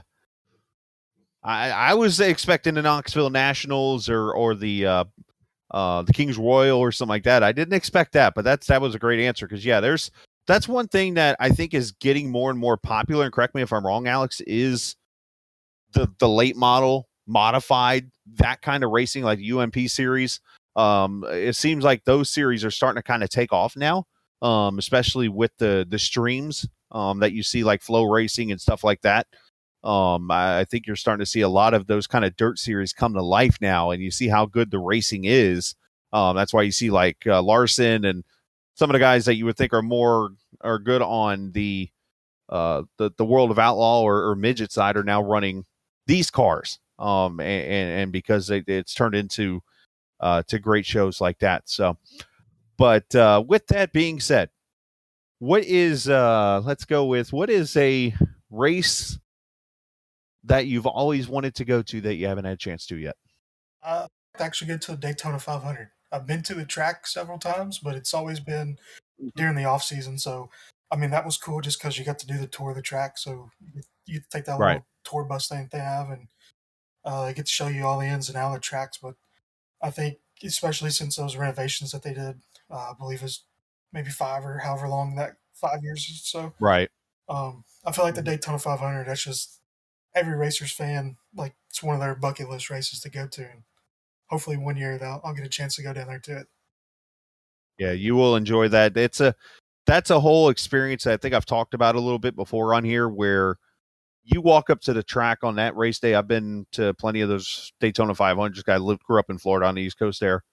I was expecting the Knoxville Nationals or the Kings Royal or something like that. I didn't expect that, but that was a great answer because that's one thing that I think is getting more and more popular. And correct me if I'm wrong, Alex, is the late model modified, that kind of racing, like UMP series. It seems like those series are starting to kind of take off now, especially with the streams that you see, like Flow Racing and stuff like that. I think you're starting to see a lot of those kind of dirt series come to life now, and you see how good the racing is. That's why you see like Larson and some of the guys that you would think are good on the World of Outlaw or midget side are now running these cars. And because it's turned into to great shows like that. So, but with that being said, what is let's go with what is a race that you've always wanted to go to that you haven't had a chance to yet? Actually get to the Daytona 500. I've been to the track several times, but it's always been during the off season. So, I mean, that was cool just because you got to do the tour of the track. So you take that Right. little tour bus thing they have, and they get to show you all the ins and outs of the tracks. But I think, especially since those renovations that they did, I believe is maybe 5 years or so. Right. I feel like the Daytona 500, that's just every racer's fan, like it's one of their bucket list races to go to. And hopefully one year I'll get a chance to go down there to it. Yeah, you will enjoy that. That's a whole experience that I think I've talked about a little bit before on here, where you walk up to the track on that race day. I've been to plenty of those Daytona 500s. Grew up in Florida on the East Coast there.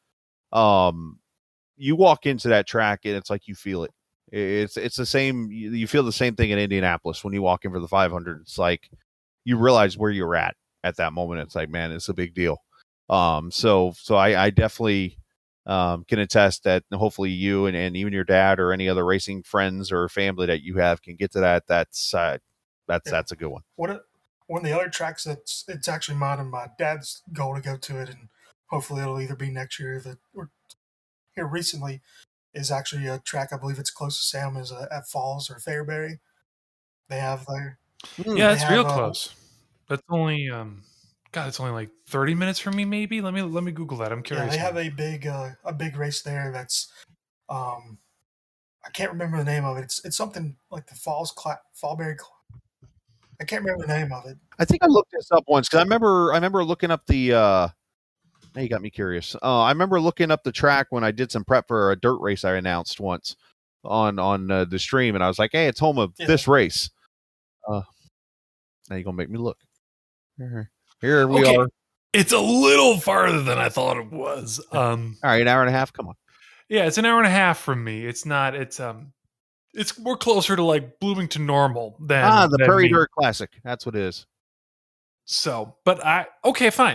You walk into that track and it's like you feel it. It's the same. You feel the same thing in Indianapolis when you walk in for the 500. It's like you realize where you're at that moment. It's like, man, it's a big deal. So I definitely can attest that hopefully you and even your dad or any other racing friends or family that you have can get to that. That's a good one. One of the other tracks it's actually mine and my dad's goal to go to it, and hopefully it'll either be next year or here recently, is actually a track. I believe it's close to Sam is at Falls or Fairbury. They have there. Yeah, it's real close. That's only God, it's only like 30 minutes from me, maybe. Let me Google that. I'm curious. Yeah, they have a big race there. That's I can't remember the name of it. It's something like the Fallberry. I can't remember the name of it. I think I looked this up once because I remember looking up the. Now you got me curious. I remember looking up the track when I did some prep for a dirt race I announced once on the stream, and I was like, "Hey, it's home of this race." Now you're gonna make me look. Here we are. It's a little farther than I thought it was. All right, an hour and a half. Come on. Yeah, it's an hour and a half from me. It's not. It's more closer to like Bloomington Normal than the Prairie Dirt Classic. That's what it is. So, but okay, fine.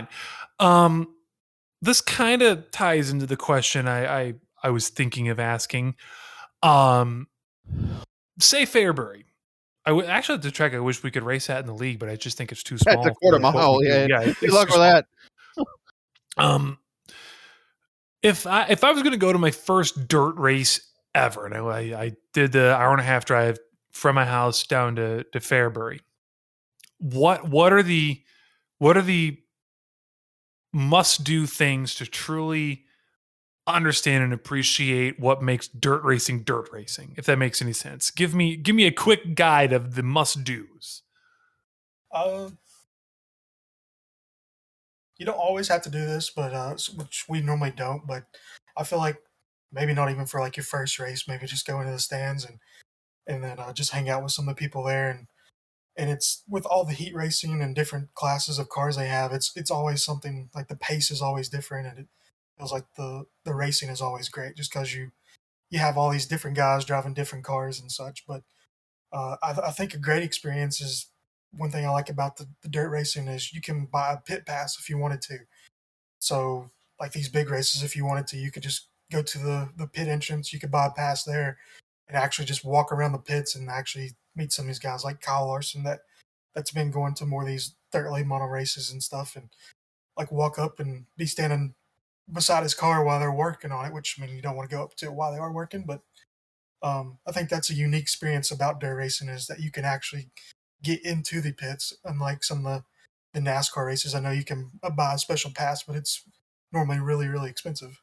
This kind of ties into the question I was thinking of asking. Say Fairbury. Actually, at the track, I wish we could race that in the league, but I just think it's too small. That's a quarter mile. Yeah. Good luck with that. If I was going to go to my first dirt race ever, and I did the hour and a half drive from my house down to Fairbury, what are the must do things to truly understand and appreciate what makes dirt racing, if that makes any sense? Give me a quick guide of the must do's. You don't always have to do this, but which we normally don't, but I feel like maybe not even for like your first race, maybe just go into the stands and then just hang out with some of the people there, and it's with all the heat racing and different classes of cars they have, it's always something like the pace is always different, and it feels like the racing is always great just because you have all these different guys driving different cars and such. But I think a great experience is one thing I like about the dirt racing is you can buy a pit pass if you wanted to. So like these big races, if you wanted to, you could just go to the pit entrance, you could buy a pass there and actually just walk around the pits and actually meet some of these guys like Kyle Larson that's been going to more of these dirt late model races and stuff, and like walk up and be standing beside his car while they're working on it, which I mean you don't want to go up to it while they are working, but I think that's a unique experience about dirt racing is that you can actually get into the pits, unlike some of the NASCAR races. I know you can buy a special pass, but it's normally really, really expensive.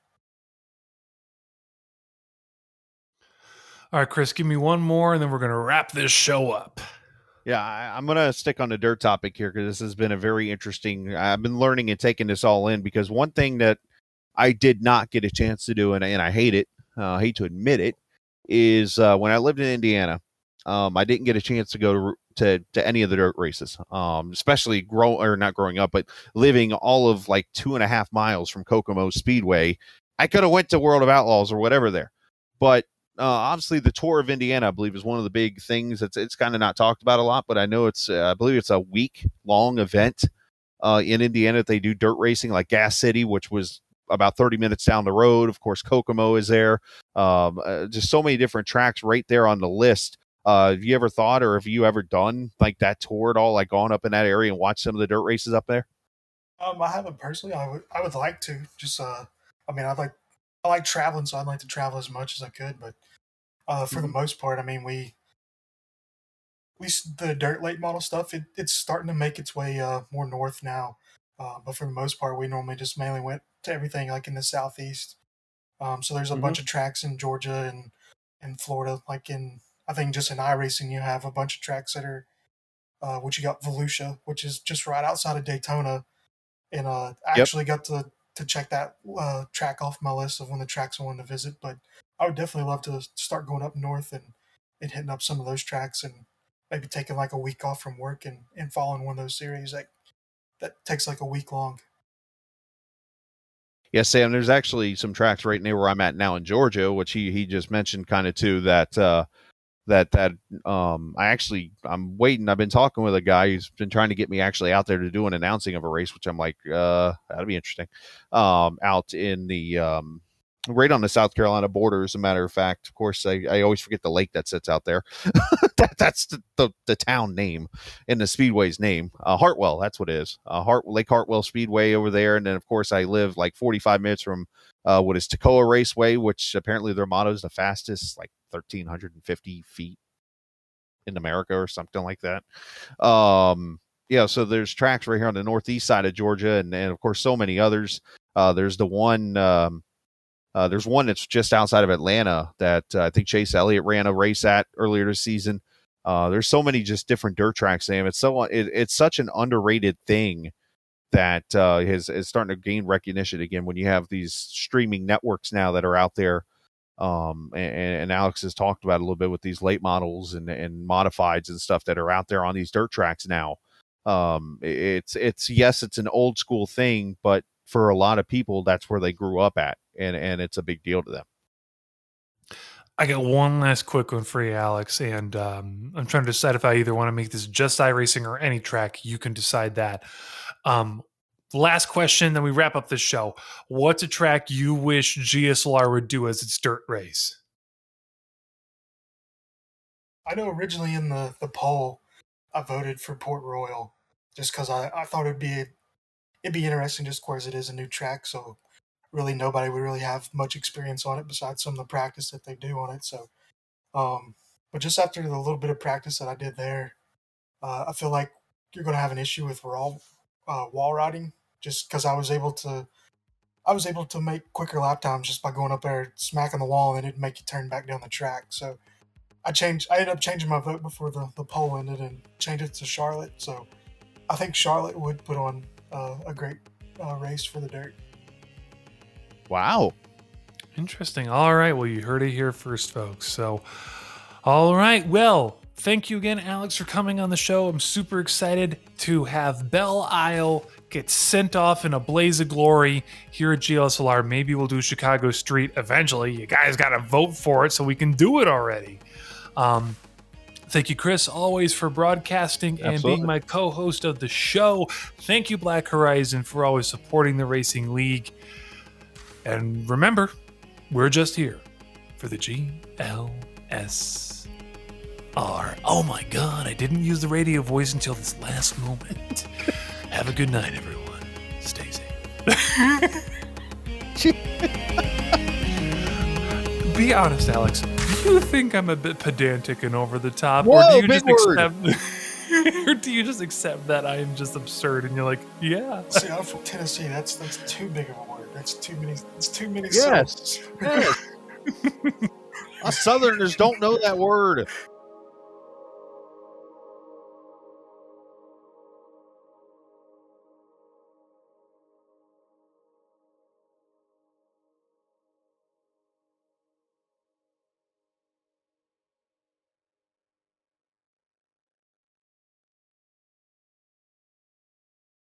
All right, Chris, give me one more, and then we're going to wrap this show up. Yeah, I'm going to stick on the dirt topic here because this has been a very interesting. I've been learning and taking this all in because one thing that I did not get a chance to do, and I hate it, hate to admit it, is when I lived in Indiana, I didn't get a chance to go to any of the dirt races, especially not growing up, but living all of like 2.5 miles from Kokomo Speedway. I could have went to World of Outlaws or whatever there, but obviously the Tour of Indiana, I believe, is one of the big things. It's kind of not talked about a lot, but I know I believe it's a week-long event in Indiana. They do dirt racing like Gas City, which was about 30 minutes down the road. Of course, Kokomo is there. Just so many different tracks right there on the list. Have you ever thought, or have you ever done like that tour at all, like gone up in that area and watched some of the dirt races up there? I haven't personally. I would like to. Just I mean, I like traveling, so I'd like to travel as much as I could. But for the most part, I mean, least the dirt late model stuff, it's starting to make its way more north now. But for the most part, we normally just mainly went to everything like in the southeast. So there's a bunch of tracks in Georgia and Florida. Like I think just in iRacing, you have a bunch of tracks that are, which you got Volusia, which is just right outside of Daytona. And I actually got to check that track off my list of one of the tracks I wanted to visit. But I would definitely love to start going up north and hitting up some of those tracks and maybe taking like a week off from work and following one of those series that takes like a week long. Yeah, Sam, there's actually some tracks right near where I'm at now in Georgia, which he just mentioned kind of too, that I'm waiting. I've been talking with a guy who's been trying to get me actually out there to do an announcing of a race, which I'm like, that'd be interesting. Out in the right on the South Carolina border, as a matter of fact. Of course, I always forget the lake that sits out there. That's the town name and the speedway's name. Hartwell, that's what it is. Lake Hartwell Speedway over there. And then, of course, I live like 45 minutes from what is Toccoa Raceway, which apparently their motto is the fastest, like 1,350 feet in America or something like that. Yeah, so there's tracks right here on the northeast side of Georgia, and of course, so many others. There's the one... there's one that's just outside of Atlanta that I think Chase Elliott ran a race at earlier this season. There's so many just different dirt tracks, Sam. It's such an underrated thing that is starting to gain recognition again when you have these streaming networks now that are out there. And Alex has talked about a little bit with these late models and modifieds and stuff that are out there on these dirt tracks now. It's an old school thing, but for a lot of people, that's where they grew up at. And it's a big deal to them. I got one last quick one for you, Alex, and I'm trying to decide if I either want to make this just iRacing or any track. You can decide that. Last question, then we wrap up the show. What's a track you wish GSLR would do as its dirt race? I know originally in the poll, I voted for Port Royal just because I thought it'd be interesting just because it is a new track, so really nobody would really have much experience on it besides some of the practice that they do on it. So, but just after the little bit of practice that I did there, I feel like you're going to have an issue with wall riding just because I was able to make quicker lap times just by going up there, smacking the wall, and it'd make you turn back down the track. So I ended up changing my vote before the poll ended and changed it to Charlotte. So I think Charlotte would put on a great race for the dirt. Wow. Interesting. All right. Well, you heard it here first, folks. So, all right. Well, thank you again, Alex, for coming on the show. I'm super excited to have Belle Isle get sent off in a blaze of glory here at GSLR. Maybe we'll do Chicago Street eventually. You guys got to vote for it so we can do it already. Thank you, Chris, always for broadcasting and being my co-host of the show. Thank you, Black Horizon, for always supporting the Racing League. And remember, we're just here for the GLSR. Oh my God, I didn't use the radio voice until this last moment. Have a good night, everyone. Stay safe. Be honest, Alex. Do you think I'm a bit pedantic and over the top? Whoa, or do you just accept that I am just absurd and you're like, yeah. See, I'm from Tennessee. That's too big of a word. That's too many. It's too many. Yes. Yes. Us Southerners don't know that word.